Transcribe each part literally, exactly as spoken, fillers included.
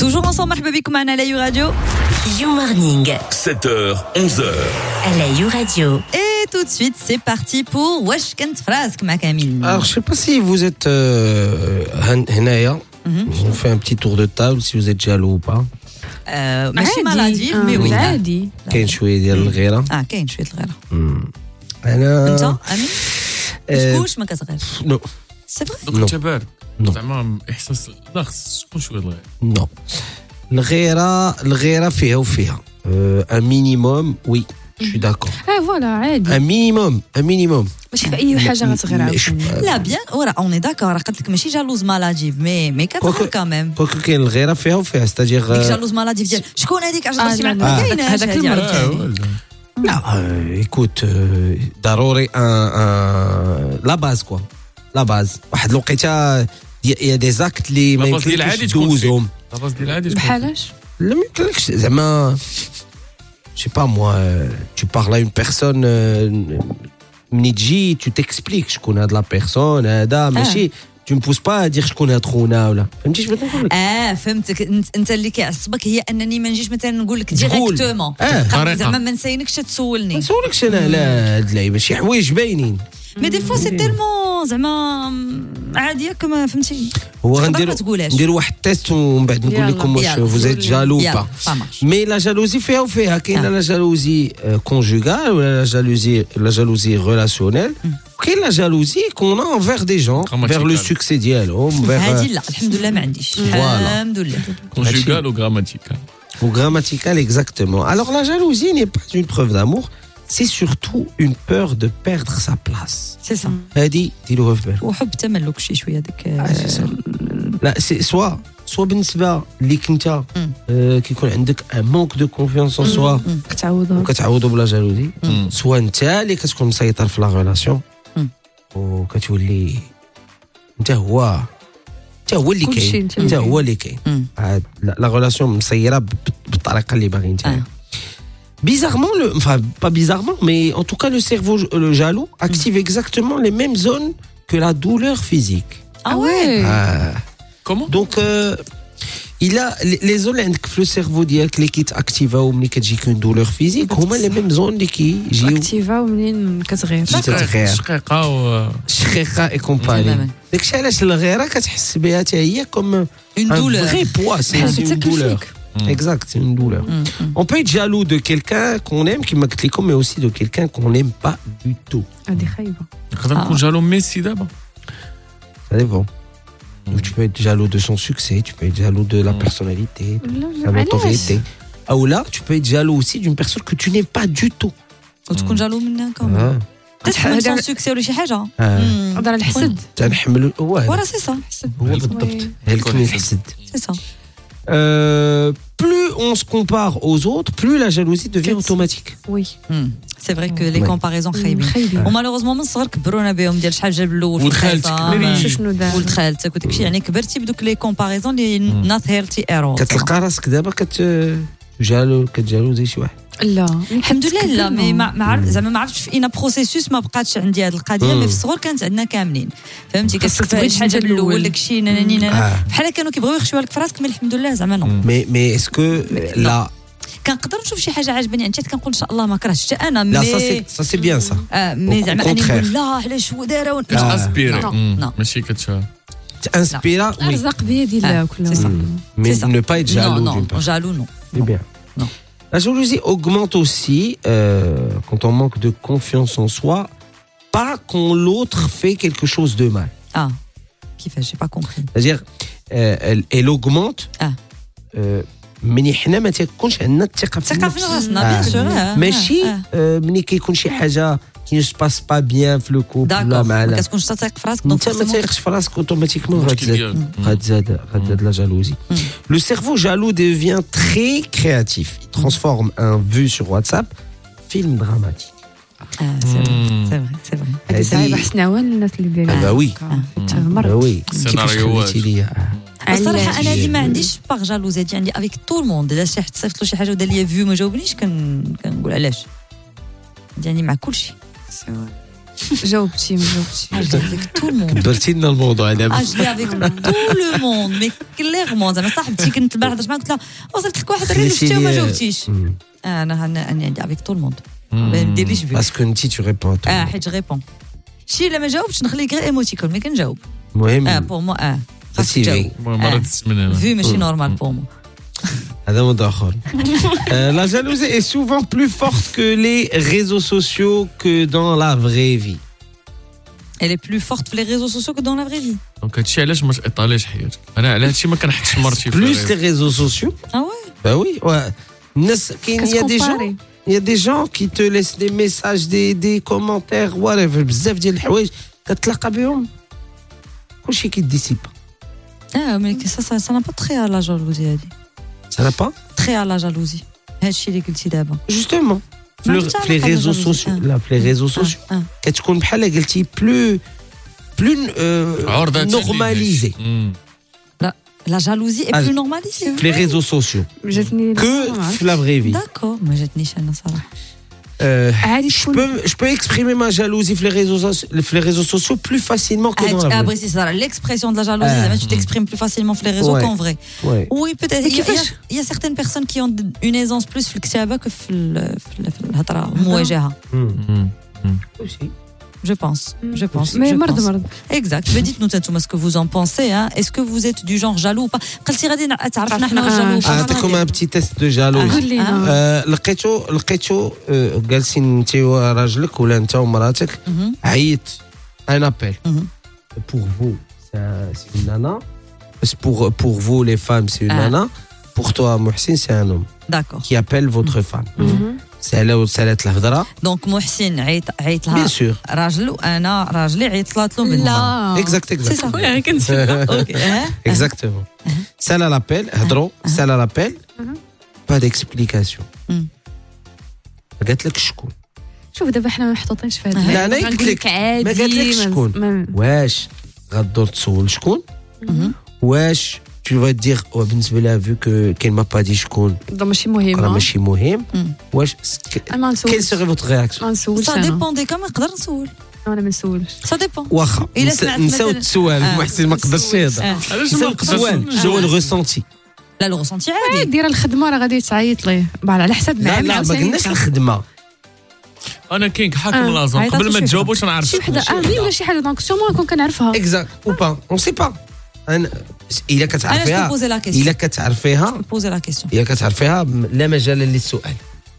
Toujours ensemble, مرحبا بكم على You Radio. You Morning. sept heures, onze heures. À la You Radio. Et tout de suite, c'est parti pour Wesh كنت فراسك مع كامل. Alors, je sais pas si vous êtes euh, هنايا. On fait un petit tour de table si vous êtes jaloux ou pas. آه ماشي مالادي مي وي عادي. كاين شويه ديال الغيره. اه كاين شويه الغيره. انا انت امين كشكوش ما كتغيرش. نو سي فري. دوك انت بارد زعما احساس لا خص شكون شويه الغير نو الغيره الغيره فيها وفيها ان مينيموم وي je suis d'accord. اه فوالا عادي. un minimum un minimum ماشي في اي حاجه غتغير عاوتاني. لا بيان ورا اوني داكور قلت لك ماشي جالوز مالاديف مي مي كتغير كاميم. كوكو كاين الغيره فيها وفيها ستاجير ديك جالوز مالاديف ديال شكون هذيك عجبتي آه، معاك لا، لا، كايناش هذاك هذه المرض. عاوتاني. لا ايكوت ضروري ان ان لا باز كوا لا باز واحد الوقيته يا دي زاكت اللي ما لاباز ديال يمكنش العادي تكون تدوزهم. لاباز ديال العادي تكون بحالاش لا ما يمكنلكش زعما je sais pas moi tu parles à une personne مني تجي tu t'expliques شكون هاد لا بيرسون هذا ماشي tu me pousses pas à dire شكون هاد خونا ولا فهمتي اش بغيت نقول لك. اه فهمتك انت, انت اللي كيعصبك هي انني ما نجيش مثلا نقول لك تقول. ديريكتومون آه. زعما ما نسينكش ما تسولني نسولكش انا على هاد اللعيبه شي حوايج باينين. مي دي فوا سي تيلمون زعما عاديه كما فهمتي. هو تقدر ما غنديرو تقولهاش. نديرو واحد التيست ومن بعد نقول يلا. لكم واش يلا. vous êtes jaloux ou يلا، pas. ça marche. مي لا جالوزي فيها وفيها كاينه آه. لا جالوزي كونجوغال ولا لا جالوزي لا جالوزي ريلاسيونيل وكاين لا جالوزي كون انفير دي جون فير لو سوكسي ديالهم هذه فير لا الحمد لله ما عنديش. فوالا. الحمد لله. كونجوغال وغراماتيكال. ou grammatical exactement. Alors la jalousie n'est pas une preuve d'amour, c'est surtout une peur de perdre sa place. سي سا هذه ديروها في بالك. وحب تملك شي شويه داك. سي سا. لا سي سوا سوا بالنسبه ليك انت آه كيكون عندك ان مونك دو كونفيونس ان سوا كتعوضوا وكتعوضوا بلا جالوزي سوا انت اللي كتكون مسيطر في لا ريلاسيون وكتولي انت هو انت هو اللي كلشي كاين انت انت اللي هو اللي كاين. عاد لا لا ريلاسيون مسيره ب- بالطريقه اللي باغي انت. آه. Bizarrement, le, enfin pas bizarrement, mais en tout cas le cerveau le jaloux active exactement les mêmes zones que la douleur physique. Ah ouais. Ah. Comment Donc euh, il a les, les zones عندك في le cerveau ديالك اللي كيتاكتيفاو ملي كتجيك une douleur physique هما les mêmes zones اللي كيجيو اكتيفا ومنين كتغير. تتغير شقيقه و الشقيقه اي كومباني. تماماً. داكشي علاش الغيره كتحس بها حتى هي comme Une un douleur. vrai poids, c'est بحال c'est une تاكل douleur. فيك. Exact, c'est une douleur. On peut être jaloux de quelqu'un qu'on aime, qui m'a cliqué, mais aussi de quelqu'un qu'on n'aime pas du tout. هذه خايبه. نقدر نكون جالو ميسي دابا. Ça dépend. Donc, tu peux être jaloux de son succès, tu peux être jaloux de la personnalité, de la notoriété. Ou là, tu peux être jaloux aussi d'une personne que tu n'aimes pas du tout. وتكون جالو منها Ah. كامل. تتحمل هذا- سون سوكسي ولا شي حاجه. Ah. هضر على الحسد. تنحمل هو هذا. ورا سي سا هو بالضبط. هلك من الحسد. سي سا. Euh, plus on se compare aux autres, plus la jalousie devient Qu'est-ce- automatique. وي سي فري كو لي Ouais. كومباريزون خايبين. خايبين. ومالوغوزمون من الصغر كبرونا بهم ديال شحال جاب الاول في ولد خالتك. الخلفة. ما بينش شنو دار. ولد خالتك وداك الشيء يعني كبرتي بدوك لي كومباريزون اللي نات هيلتي ايرو. كتلقى راسك دابا كت جالو كتجالوزي شي واحد. لا الحمد لله لا مي ما ما عرف زعما ما عرفتش في اين بروسيسوس ما بقاتش عندي هذه القضيه مي في الصغر كانت عندنا كاملين فهمتي خاصك كتبغي تبغي شي حاجه انت بالاول الأول. داكشي ناني نانا آه. بحال كانوا كيبغيو يخشيوها لك في راسك مي الحمد لله زعما نو Mais, mais est-ce que là, كنقدر نشوف شي حاجه عجباني عندي كنقول ان شاء الله ما كرهتش حتى انا là ça مي c'est ça c'est bien ça. آه، مي Au زعما اني contraire. نقول لا علاش هو دار آه. انسبيري نو ماشي كت T'inspires, oui, ارزق بيد الله Ah, كله. c'est ça. mais c'est ça. ne pas être non jaloux non d'une personne. jaloux non C'est bien. Non. La jalousie augmente aussi euh, quand on manque de confiance en soi, pas quand l'autre fait quelque chose de mal. ah كيفاش j'ai pas compris C'est-à-dire, euh, elle, elle augmente. Ah. euh, ملي حنا ما تيكونش عندنا الثقه في ثقه في النفس. راسنا بيان سور ماشي آه، ملي كيكون شي حاجه كي جو باس با بيان في لو كوبل ولا داكور مع ما لا كتكونش تثق في راسك دونك انت ما تايقش في راسك اوتوماتيكمون مشكل غتزاد ديالك. غتزاد غتزاد لا جالوزي. Le cerveau jaloux devient très créatif. Il transforme un vu sur WhatsApp film dramatique. ah c'est vrai c'est vrai c'est vrai هذه صعيبه هذه حسنا عوان الناس اللي دايرين. Ah bah oui. حتى Ah المرض. oui. كيفاش سيناريوهات. خليتي ليا الصراحه انا علاش؟ هذه ما عنديش باغ جالوزي هذه عندي افيك تو الموند الا شي حد صيفط له شي حاجه ودار ليا فيو ما جاوبنيش كن كنقول علاش يعني مع كل شيء جاوبتي ما جاوبتي Ah, je l'ai avec tout le monde. درتي لنا الموضوع Ah, دابا. je l'ai avec tout le monde, mais clairement. زعما صاحبتي كنت البارح هضرت معاها قلت لها وصلت لك واحد الريل خليتي شتي وما لي- جاوبتيش. مم. انا انا انا عندي avec tout le monde. ما نديرليش بيه. Parce que انت tu réponds à tout. اه حيت جو ريبون. شي الا ما جاوبتش نخليك غير ايموتيكون مي كنجاوب. اه المهم بور موا اه. خاصك سي تجاوب. مرة تسمن في ماشي نورمال بور موا. هذا موضوع آخر. Euh, La jalousie est souvent plus forte que les réseaux sociaux que dans la vraie vie. Elle est plus forte في les réseaux sociaux que dans la vraie vie. دونك هادشي علاش ما تاطاليش حياتك. انا على هادشي ما كنحطش مرتي في Plus les الرياضة. réseaux sociaux. Ah ouais. Bah oui, ouais. الناس كاين il y a des gens كتكومباري. il y a des gens qui te laissent des messages des des commentaires whatever بزاف ديال الحوايج كتلاقى بهم كلشي كيديسيبا. Ah mais ça ça ça n'a pas trait à la jalousie هادي. Ça n'a pas Trait à la jalousie. هادشي اللي قلتي دابا. justement في ما le- عرفتش في les علاقة réseaux بالجلوسي. sociaux آه. là في les réseaux sociaux آه. كتكون بحال قلتي plus plus euh, عرضة normalisé مم. La jalousie est Ah, plus normalisée. في les réseaux sociaux جاتني que في la vraie vie. D'accord, ما جاتنيش انا صراحه. Euh, عادي je تكون peux je peux exprimer ma jalousie في les réseaux soci- في les réseaux sociaux plus facilement que dans la Ah, vraie oui, c'est ça. L'expression de la jalousie, Ah. ça, tu t'exprimes plus facilement sur les réseaux Ouais. qu'en vrai. Ouais. Oui, peut-être. Il y, a- il y a- كيفاش؟ il y a certaines personnes qui ont une aisance plus في الكتابة que في ال- في ال- في الهضرة المواجهة. مم. Aussi. Je pense. Je pense. مي je مرض pense. مرض Exact. Mais dites-nous Tantouma, ce que vous en pensez. Hein. Est-ce que vous êtes du genre jaloux ou pas قلتي غادي تعرفنا حنا واش جالو. اعطيكم un petit test de jalousie. قول لينا آه، لقيتو لقيتو آه، جالسين انت وراجلك ولا انت ومراتك عيط ان ابل Mhm. pour vous c'est un- c'est une nana pour pour vous les femmes c'est une Ah. nana pour toi Mohsin c'est un homme D'accord. qui appelle votre femme سهله وسالت الهضره دونك محسن عيط عيط bien لها sûr راجل وانا راجلي عيطت له من لا exact سي exact صا كنت اوكي exactement سهله لابيل هضروا سهله لابيل pas d'explication Mhm. قالت لك شكون شوف دابا حنا ما محطوطينش في هذا لا، أنا قلت لك، عادي ما قالتلكش شكون. ما- واش غدور تسول شكون Mhm. واش tu vas te dire oh, بالنسبه لها vu que qu'elle m'a pas dit شكون ده ماشي راه مهمه ماشي مهم مم. واش انا ما quelle نسولش serait votre réaction ما نسولش سا انا ديبون دي كام نقدر نسول. انا ما نسولش سا ديبون. واخا إلا نس- سمعت نساو مثلاً- السؤال آه. محسن ما قدرش يهضر علاش ما نساو نقدرش السؤال نجاوب؟ شنو الريسونتي لا لو رسنتي عادي. دير الخدمه راه غادي تعيط ليه بعد على حساب لا مع لا ما عاوتاني قلناش كان. الخدمه انا كاين حاكم آه. لازم عيطات قبل ما وشي تجاوب واش نعرف شي وحده شكون. امي ولا شي حاجه دونك سيغمون نكون كنعرفها اكزاكت او با اون سي با انا الا انا جو كتعرفيها بوزي لا كيسيون. الا كتعرفيها بوزي لا كيسيون. الا كتعرفيها لا مجال للسؤال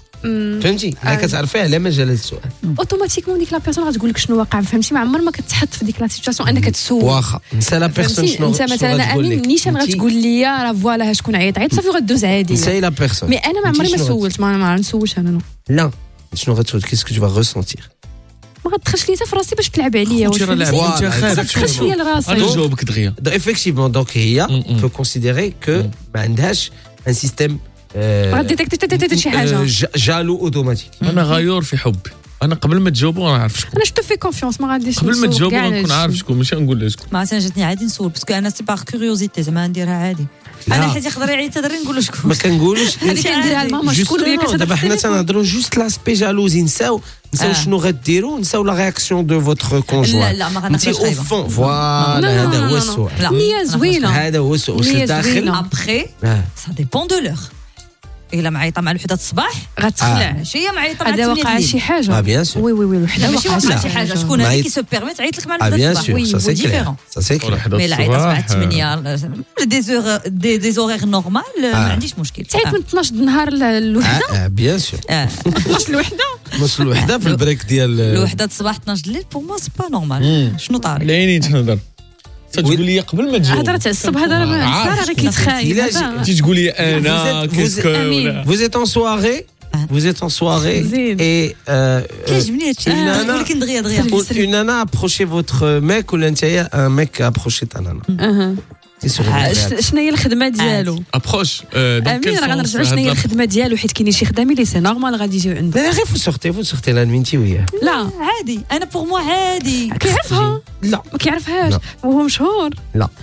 فهمتي الا كتعرفيها لا مجال للسؤال اوتوماتيكمون ديك لا بيرسون غتقول لك شنو واقع فهمتي ما عمر ما كتحط في ديك لا سيتواسيون انك تسول واخا نسى لا بيرسون فهمتي شنو انت شنو مثلا غتقول امين لك. نيشان انتي- غتقول لي راه فوالا شكون عيط عيط صافي غدوز عادي نسى لا بيرسون مي انا ما انتي عمري ما شنو غت- سولت ما ما نسولش انا لا شنو غتقول كيس كو tu vas ressentir ما غتدخلش لي حتى في راسي باش تلعب عليا خوتي راه لعب فوالا، انت خايف غتدخلش ليا لراسي انا نجاوبك دغيا effectivement donc هي Mm, mm. peut considérer que ما عندهاش un système غادي ديتيكتي شي حاجه جالو اوتوماتيك انا غيور في حبي انا قبل ما تجاوبوا انا عارف شكون انا شتو في كونفيونس ما غاديش قبل ما نسوق تجاوبوا كاع غنكون على عارف هادشي. شكون ماشي غنقول لها شكون ما عرفتش جاتني عادي نسول باسكو انا سي باغ كيوريوزيتي زعما نديرها عادي. انا حيت يقدر يعيط تدري نقول له شكون. ما كنقولوش هذيك نديرها لماما شكون اللي Justement, دابا حنا تنهضروا جوست لاسبي جالوزي نساو نساو آه. شنو غديروا نساو لا رياكسيون دو فوتر كونجوان لا لا ما انت غنقدرش او غايبة. فون فوالا لا، هذا لا، هو لا. السؤال لا. نية زوينه هذا هو السؤال واش نية لداخل زوينة. ابخي آه. سا ديبون دو لور. الا معيطه مع الوحده الصباح غتخلع ماشي هي معيطه مع هذا ثمانية وقع الليل. شي حاجه اه بيان سور وي وي وي وحده ماشي وقع وقع شي حاجه شكون ما هذا يت- كي سو بيرميت تعيط لك مع اه الوحده بيان الصباح. سور وي سا سي كلير ديفيرون. سا سي كلير وحده مي العيطه الصباح، تبع ثمانية دي زور دي دي زورير نورمال ما عنديش مشكل. تعيط من اثناش د النهار الوحده اه بيان سور آه. اثناش الوحده نص الوحده في البريك ديال الوحده الصباح اثناش الليل بور موا سي با نورمال. شنو طاري؟ العينين تنهضر تقول لي قبل ما تجاوب هضره الصبح هضره ما عارف صار غير شكون. كيتخايل إلا هذا. تجي تقول لي انا Vous êtes- كيسكو vous- ولا Vous êtes en soirée Vous êtes en soirée زين. et euh, كيعجبني هادشي نانا- ولكن دغيا دغيا. euh, une nana approché votre mec ولا نتايا un mec approché ta nana. أها. C'est sur Ah, une ش- شنو هي الخدمه ديالو ابروش امين راه غنرجعوا شنو هي الخدمه ديالو حيت كاينين شي خدامين اللي سي نورمال غادي يجيو عنده لا غير vous sortez vous sortez la nuit انتي وياه. لا عادي انا بور موا عادي. كيعرفها لا ما كيعرفهاش لا. وهو مشهور لا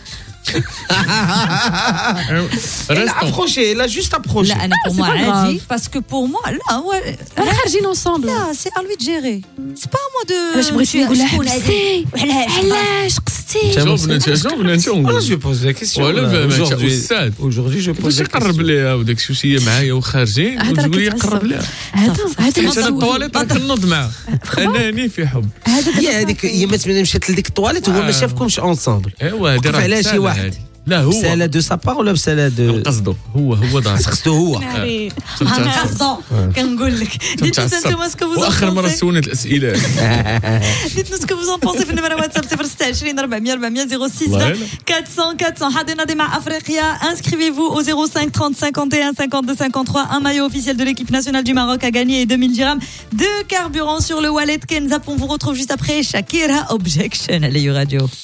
Elle a Restons. approché, elle a juste approché. لا انا pour c'est moi pas grave. عادي parce que pour moi لا هو رانا خارجين ensemble. لا c'est à lui de gérer c'est pas à moi de علاش بغيتي نقول لها شكون هذه؟ حبستي وعلاش علاش قصتي شوف بنات شوف بنات Voilà, je vais poser la question. ولا là. فهمت Aujourd'hui, استاذ aujourd'hui, je pose باش la يقرب question. ليها وداك الشيء وشي معايا وخارجين هذا راه وتقول لي كيتعصب. قرب ليها هذا هذا حيت انا مسؤول. الطواليت راه كنوض معاه اناني في حب هي هذيك هي ما تمنى مشات لديك الطواليت هو ما شافكمش اونصامبل. ايوا هذه وقف راه عليها شي بسالة واحد. هذه. لا هو بسالة دو سابار ولا بسالة دو قصده هو هو دار خصو هو. انا قصده كنقول لك ديتو انتم اسكو vous en واخر مره pensez سولت الاسئله dites-nous ce que vous en pensez في النمرة واتساب صفر ستة عشرين أربعمية أربعمية صفر ستة والله لا. quatre cents quatre cents حاضرين دي مع افريقيا inscrivez-vous au zéro cinq trente cinquante et un cinquante-deux cinquante-trois un maillot officiel de l'équipe nationale du Maroc à gagner et deux mille dirhams de carburant sur le wallet Kenza. On vous retrouve juste après Shakira Objection à l'E U Radio.